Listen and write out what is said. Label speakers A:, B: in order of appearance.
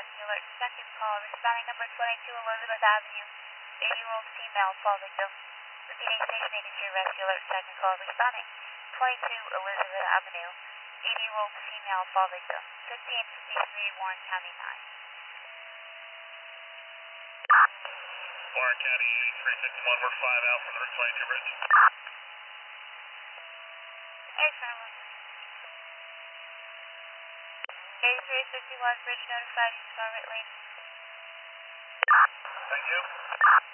A: Rescue Alert. Second call, responding number 22 Elizabeth Avenue. 80-year-old female fall victim. Repeating station agency Rescue Alert. Second call, responding 22 Elizabeth Avenue. 80-year-old female fall victim. 1553 Warren County 9.
B: Warren County 8351, we're 5 out from the Route 22 bridge.
A: Hey, Charlotte. 8351 bridge notified, use car right lane.
B: Thank you.